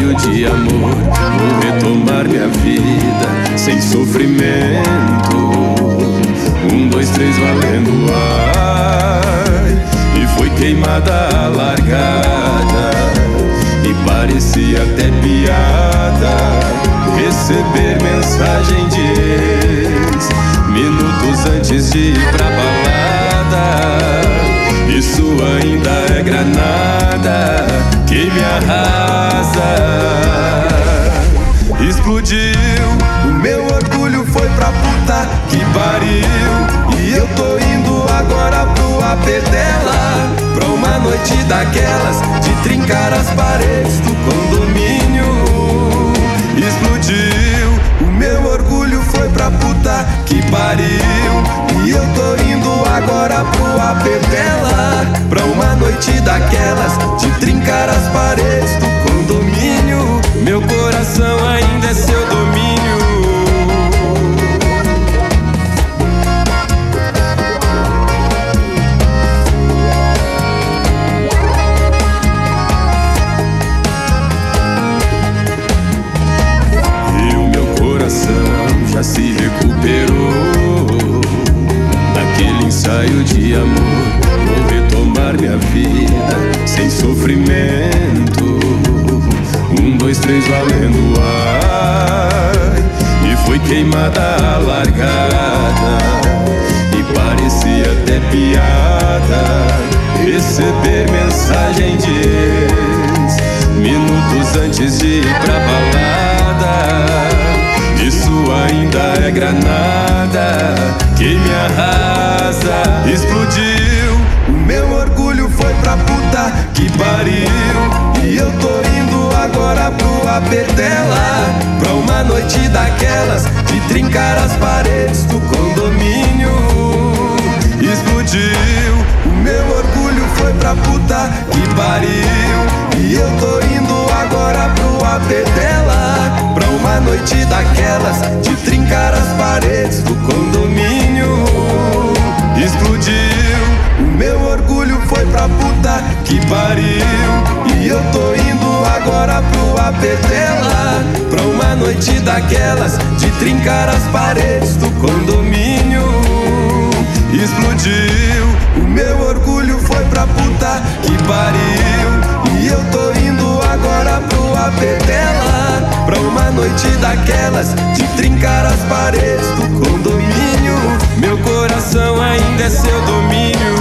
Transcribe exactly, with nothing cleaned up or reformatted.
ensaio de amor, vou retomar minha vida sem sofrimento. Um, dois, três, valendo, ai. E foi queimada a largada, e parecia até piada receber mensagem de ex minutos antes de ir pra balada. Isso ainda é granada que me arrasa. Explodiu, o meu orgulho foi pra puta que pariu. E eu tô indo agora pro A P dela, pra uma noite daquelas de trincar as paredes do condomínio. Explodiu, o meu orgulho foi pra puta que pariu. E eu tô indo agora pro A P dela, pra uma noite daquelas de trincar as paredes do condomínio. Meu coração ainda é seu domínio. E o meu coração já se recuperou naquele ensaio de amor. Vou retomar minha vida sem sofrimento. Um, dois, três, valendo, ai. E foi queimada a largada, e parecia até piada receber mensagem de ex minutos antes de ir pra balada. Isso ainda é granada que me arrasa. Explodiu, o meu orgulho foi pra puta que pariu. E eu tô indo agora pro A P dela, pra uma noite daquelas de trincar as paredes do condomínio. Explodiu, o meu orgulho foi pra puta que pariu. E eu tô indo agora pro A P dela, pra uma noite daquelas de trincar as paredes do condomínio. Explodiu, o meu orgulho foi pra puta que pariu. E eu tô indo agora pro A P dela, pra uma noite daquelas de trincar as paredes do condomínio. Explodiu, o meu orgulho foi pra puta que pariu. E eu tô indo agora pro A P dela, pra uma noite daquelas de trincar as paredes do condomínio. Meu coração ainda é seu domínio.